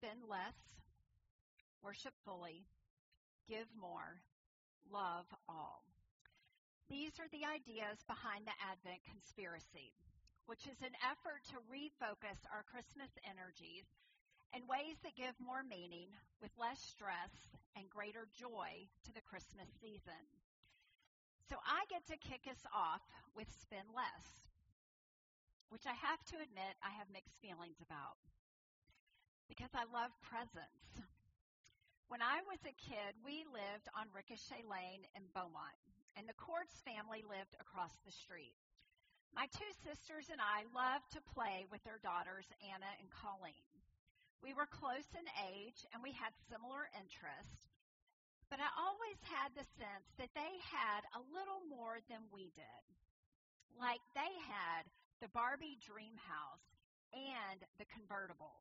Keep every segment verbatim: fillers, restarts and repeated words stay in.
spend less, worship fully, give more, love all. These are the ideas behind the Advent Conspiracy, which is an effort to refocus our Christmas energies in ways that give more meaning with less stress and greater joy to the Christmas season. So I get to kick us off with spend less, which I have to admit I have mixed feelings about because I love presents. When I was a kid, we lived on Ricochet Lane in Beaumont, and the Quartz family lived across the street. My two sisters and I loved to play with their daughters, Anna and Colleen. We were close in age, and we had similar interests, but I always had the sense that they had a little more than we did. Like they had the Barbie dream house and the convertible.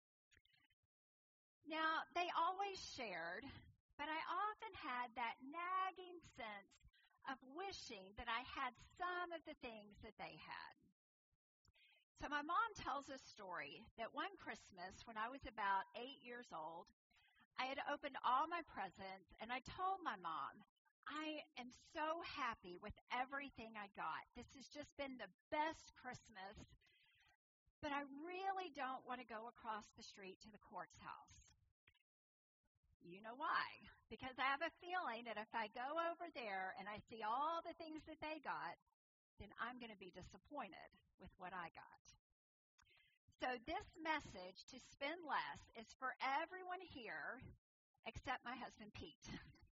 Now, they always shared, but I often had that nagging sense of wishing that I had some of the things that they had. So my mom tells a story that one Christmas when I was about eight years old, I had opened all my presents and I told my mom, I am so happy with everything I got. This has just been the best Christmas, but I really don't want to go across the street to the Quartz house. You know why? Because I have a feeling that if I go over there and I see all the things that they got, then I'm going to be disappointed with what I got. So this message to spend less is for everyone here except my husband, Pete.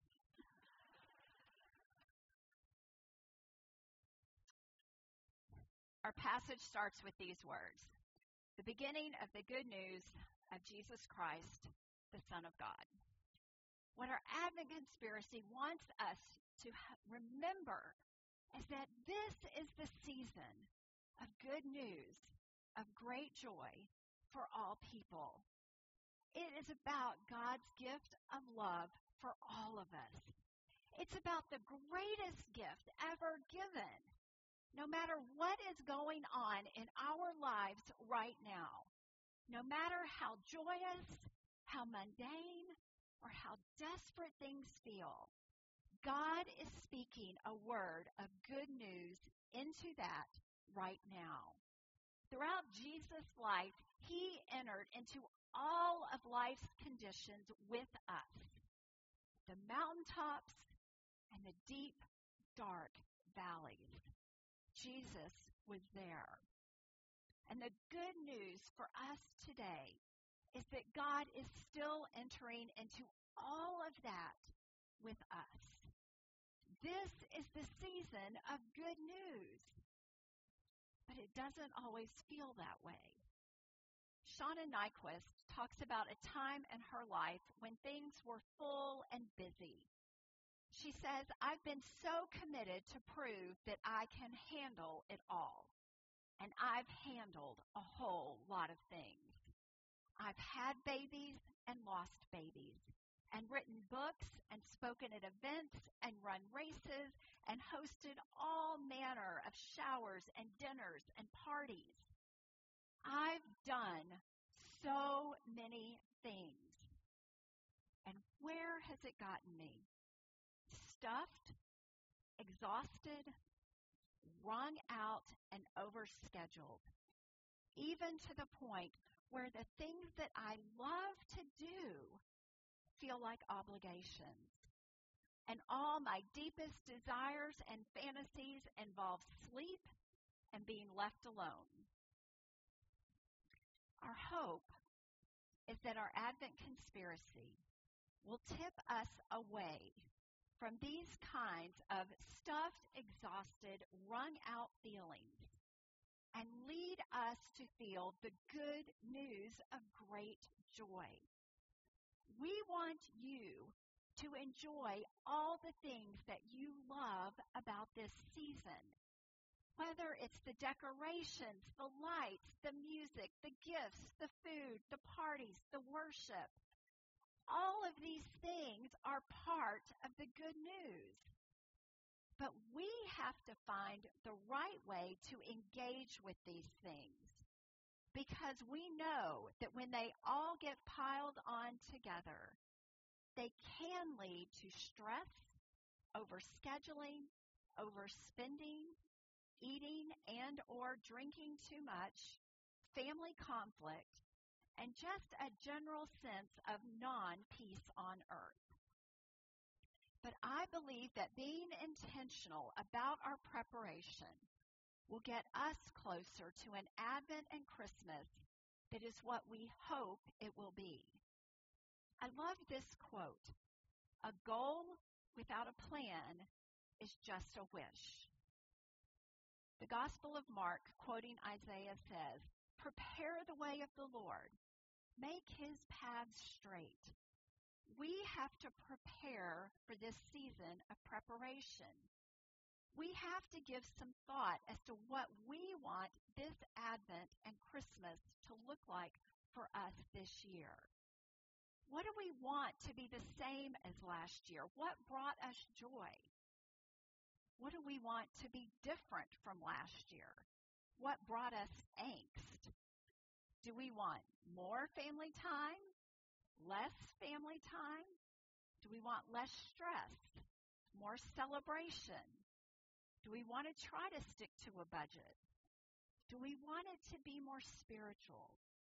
Our passage starts with these words: the beginning of the good news of Jesus Christ, the Son of God. What our Advent Conspiracy wants us to remember is that this is the season of good news, of great joy for all people. It is about God's gift of love for all of us. It's about the greatest gift ever given, no matter what is going on in our lives right now, no matter how joyous, how mundane, or how desperate things feel. God is speaking a word of good news into that right now. Throughout Jesus' life, he entered into all of life's conditions with us. The mountaintops and the deep, dark valleys. Jesus was there. And the good news for us today is that God is still entering into all of that with us. This is the season of good news. But it doesn't always feel that way. Shauna Nyquist talks about a time in her life when things were full and busy. She says, I've been so committed to prove that I can handle it all. And I've handled a whole lot of things. I've had babies and lost babies, and written books and spoken at events and run races and hosted all manner of showers and dinners and parties. I've done so many things. And where has it gotten me? Stuffed, exhausted, wrung out, and overscheduled, even to the point where the things that I love to do feel like obligations. And all my deepest desires and fantasies involve sleep and being left alone. Our hope is that our Advent Conspiracy will tip us away from these kinds of stuffed, exhausted, wrung out feelings and lead us to feel the good news of great joy. We want you to enjoy all the things that you love about this season, whether it's the decorations, the lights, the music, the gifts, the food, the parties, the worship. All of these things are part of the good news. But we have to find the right way to engage with these things. because we know that when they all get piled on together, they can lead to stress, overscheduling, overspending, eating and or drinking too much, family conflict, and just a general sense of non-peace on earth. But I believe that being intentional about our preparation will get us closer to an Advent and Christmas that is what we hope it will be. I love this quote. A goal without a plan is just a wish. The Gospel of Mark, quoting Isaiah, says, "Prepare the way of the Lord. Make his paths straight." We have to prepare for this season of preparation. We have to give some thought as to what we want this Advent and Christmas to look like for us this year. What do we want to be the same as last year? What brought us joy? What do we want to be different from last year? What brought us angst? Do we want more family time? Less family time? Do we want less stress? More celebration? Do we want to try to stick to a budget? Do we want it to be more spiritual?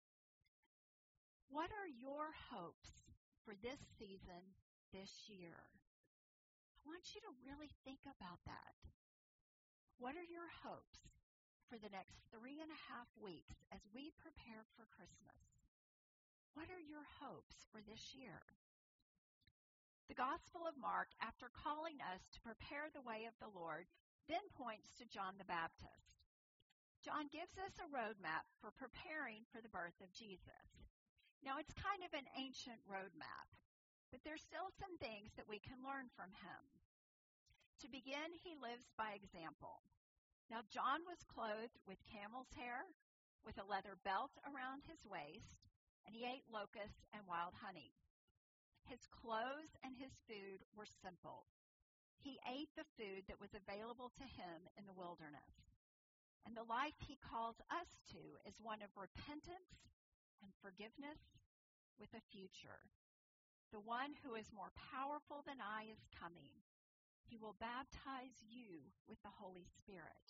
What are your hopes for this season, this year? I want you to really think about that. What are your hopes for the next three and a half weeks as we prepare for Christmas? What are your hopes for this year? The Gospel of Mark, after calling us to prepare the way of the Lord, then points to John the Baptist. John gives us a roadmap for preparing for the birth of Jesus. Now, it's kind of an ancient roadmap, but there's still some things that we can learn from him. To begin, he lives by example. Now, John was clothed with camel's hair, with a leather belt around his waist, and he ate locusts and wild honey. His clothes and his food were simple. He ate the food that was available to him in the wilderness. And the life he calls us to is one of repentance and forgiveness with a future. The one who is more powerful than I is coming. He will baptize you with the Holy Spirit.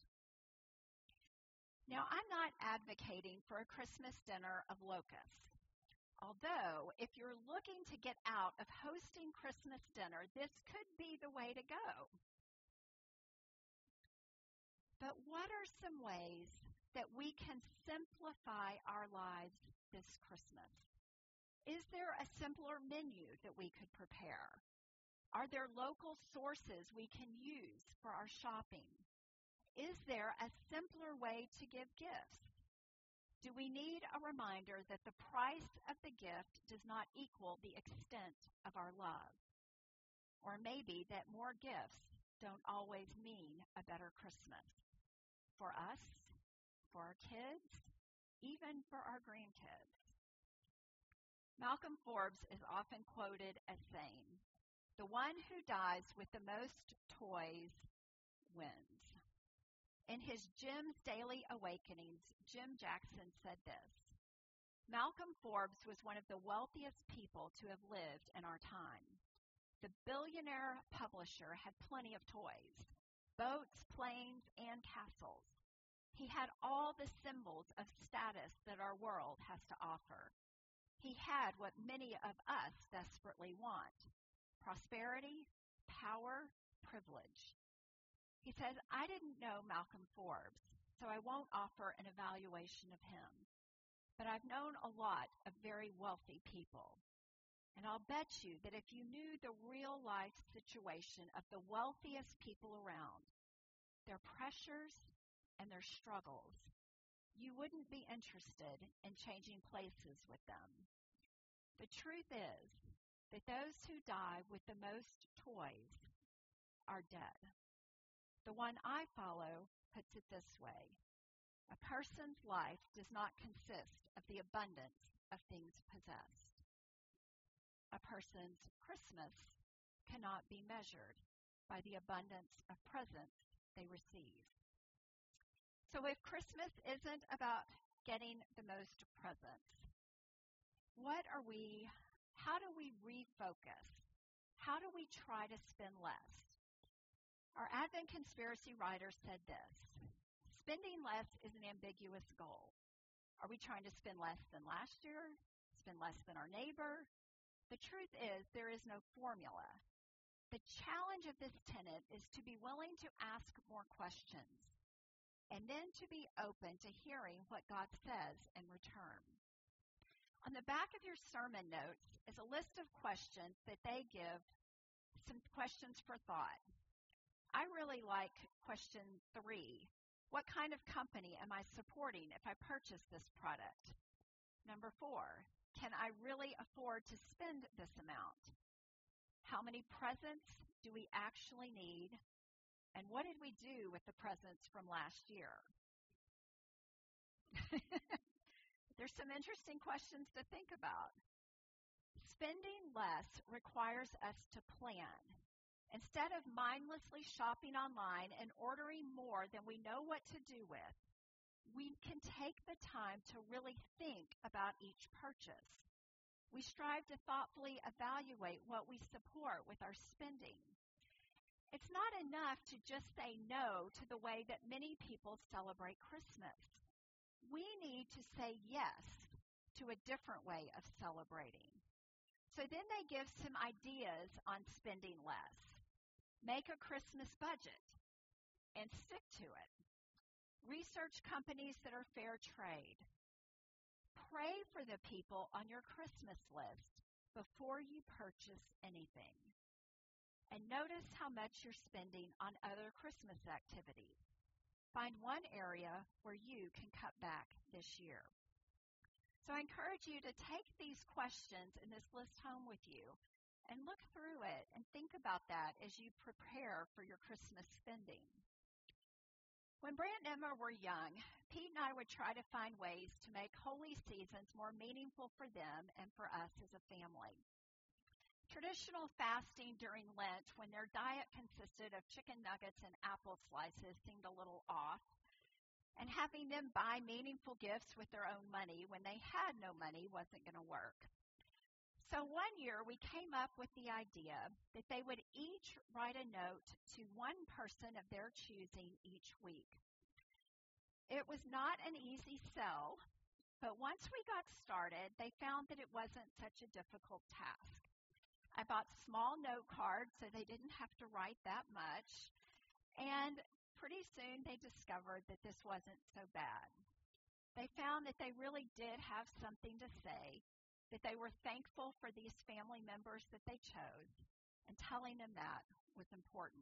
Now, I'm not advocating for a Christmas dinner of locusts. Although, if you're looking to get out of hosting Christmas dinner, this could be the way to go. But what are some ways that we can simplify our lives this Christmas? Is there a simpler menu that we could prepare? Are there local sources we can use for our shopping? Is there a simpler way to give gifts? Do we need a reminder that the price of the gift does not equal the extent of our love? Or maybe that more gifts don't always mean a better Christmas for us, for our kids, even for our grandkids. Malcolm Forbes is often quoted as saying, "The one who dies with the most toys wins." In his Jim's Daily Awakenings, Jim Jackson said this, "Malcolm Forbes was one of the wealthiest people to have lived in our time. The billionaire publisher had plenty of toys, boats, planes, and castles. He had all the symbols of status that our world has to offer. He had what many of us desperately want: prosperity, power, privilege." He says, "I didn't know Malcolm Forbes, so I won't offer an evaluation of him. But I've known a lot of very wealthy people. And I'll bet you that if you knew the real-life situation of the wealthiest people around, their pressures and their struggles, you wouldn't be interested in changing places with them. The truth is that those who die with the most toys are dead." The one I follow puts it this way: a person's life does not consist of the abundance of things possessed. A person's Christmas cannot be measured by the abundance of presents they receive. So if Christmas isn't about getting the most presents. What are we, how do we refocus? How do we try to spend less? Our Advent conspiracy writer said this: spending less is an ambiguous goal. Are we trying to spend less than last year? Spend less than our neighbor? The truth is, there is no formula. The challenge of this tenet is to be willing to ask more questions and then to be open to hearing what God says in return. On the back of your sermon notes is a list of questions that they give, some questions for thought. I really like question three. What kind of company am I supporting if I purchase this product? Number four, can I really afford to spend this amount? How many presents do we actually need? And what did we do with the presents from last year? There's some interesting questions to think about. Spending less requires us to plan. Instead of mindlessly shopping online and ordering more than we know what to do with, we can take the time to really think about each purchase. We strive to thoughtfully evaluate what we support with our spending. It's not enough to just say no to the way that many people celebrate Christmas. We need to say yes to a different way of celebrating. So then they give some ideas on spending less. Make a Christmas budget and stick to it. Research companies that are fair trade. Pray for the people on your Christmas list before you purchase anything. And notice how much you're spending on other Christmas activities. Find one area where you can cut back this year. So I encourage you to take these questions in this list home with you and look through it and think about that as you prepare for your Christmas spending. When Brant and Emma were young, Pete and I would try to find ways to make holy seasons more meaningful for them and for us as a family. Traditional fasting during Lent, when their diet consisted of chicken nuggets and apple slices, seemed a little off. And having them buy meaningful gifts with their own money when they had no money wasn't going to work. So one year we came up with the idea that they would each write a note to one person of their choosing each week. It was not an easy sell, but once we got started, they found that it wasn't such a difficult task. I bought small note cards so they didn't have to write that much, and pretty soon they discovered that this wasn't so bad. They found that they really did have something to say, that they were thankful for these family members that they chose, and telling them that was important.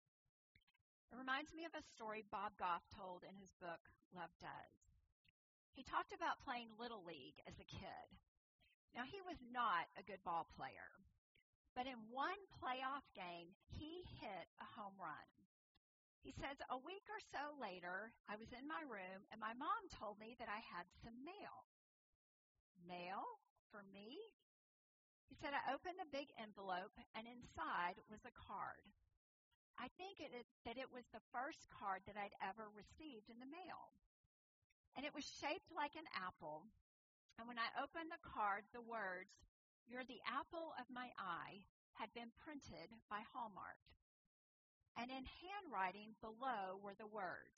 It reminds me of a story Bob Goff told in his book, Love Does. He talked about playing Little League as a kid. Now, he was not a good ball player, but in one playoff game, he hit a home run. He says, a week or so later, I was in my room, and my mom told me that I had some mail. Mail? For me? He said, I opened the big envelope, and inside was a card. I think it, it, that it was the first card that I'd ever received in the mail. And it was shaped like an apple. And when I opened the card, the words, "You're the apple of my eye," had been printed by Hallmark. And in handwriting below were the words,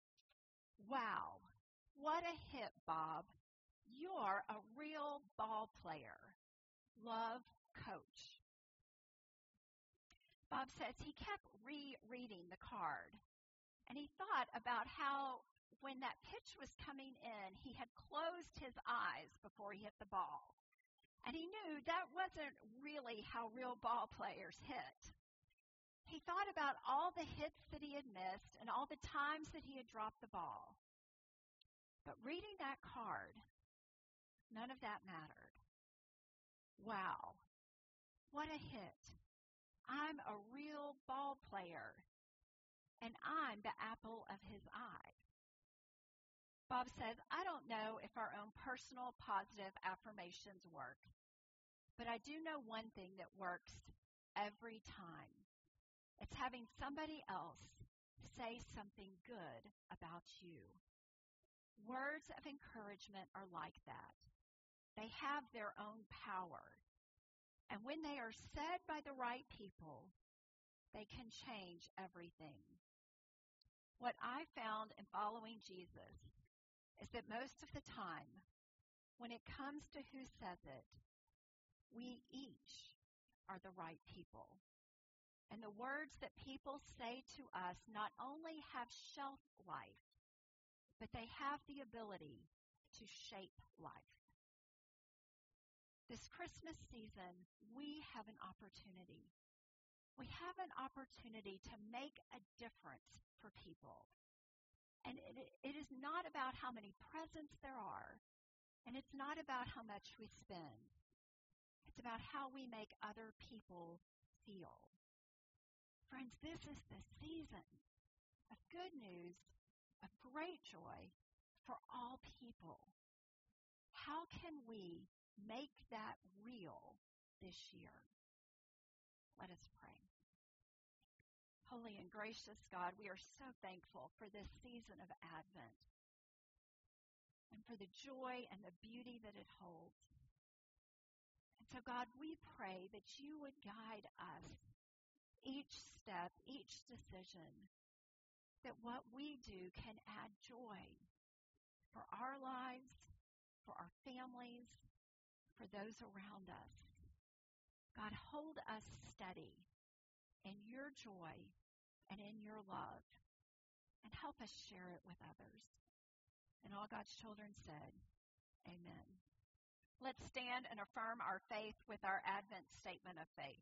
"Wow, what a hit, Bob. You're a real ball player. Love, Coach." Bob says he kept rereading the card, and he thought about how when that pitch was coming in, he had closed his eyes before he hit the ball. And he knew that wasn't really how real ball players hit. He thought about all the hits that he had missed and all the times that he had dropped the ball. But reading that card, none of that mattered. Wow, what a hit. I'm a real ball player, and I'm the apple of his eye. Bob says, I don't know if our own personal positive affirmations work, but I do know one thing that works every time. It's having somebody else say something good about you. Words of encouragement are like that. They have their own power. And when they are said by the right people, they can change everything. What I found in following Jesus is that most of the time, when it comes to who says it, we each are the right people. And the words that people say to us not only have shelf life, but they have the ability to shape life. This Christmas season, we have an opportunity. We have an opportunity to make a difference for people. And it, it is not about how many presents there are, and it's not about how much we spend. It's about how we make other people feel. Friends, this is the season of good news, of great joy for all people. How can we make that real this year? Let us pray. Holy and gracious God, we are so thankful for this season of Advent and for the joy and the beauty that it holds. And so, God, we pray that you would guide us each step, each decision, that what we do can add joy for our lives, for our families, for those around us. God, hold us steady in your joy and in your love, and help us share it with others. And all God's children said, amen. Let's stand and affirm our faith with our Advent statement of faith.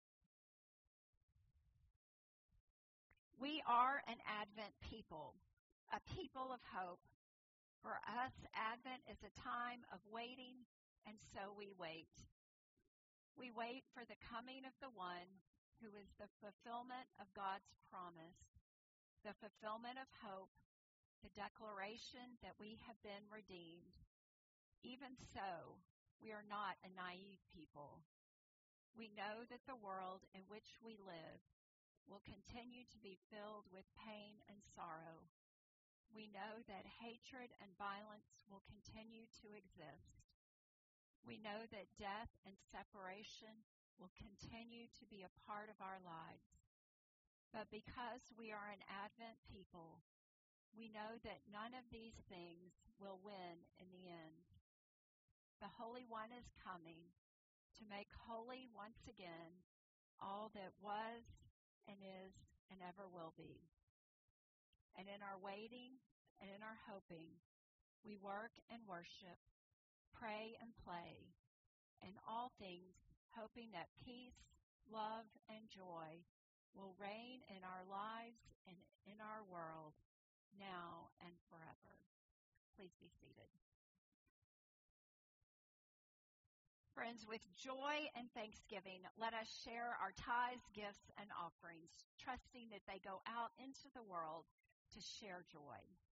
We are an Advent people, a people of hope. For us, Advent is a time of waiting, and so we wait. We wait for the coming of the one who is the fulfillment of God's promise, the fulfillment of hope, the declaration that we have been redeemed. Even so, we are not a naive people. We know that the world in which we live will continue to be filled with pain and sorrow. We know that hatred and violence will continue to exist. We know that death and separation will continue to be a part of our lives. But because we are an Advent people, we know that none of these things will win in the end. The Holy One is coming to make holy once again all that was and is and ever will be. And in our waiting and in our hoping, we work and worship, pray and play, in all things hoping that peace, love, and joy will reign in our lives and in our world now and forever. Please be seated. Friends, with joy and thanksgiving, let us share our tithes, gifts, and offerings, trusting that they go out into the world to share joy.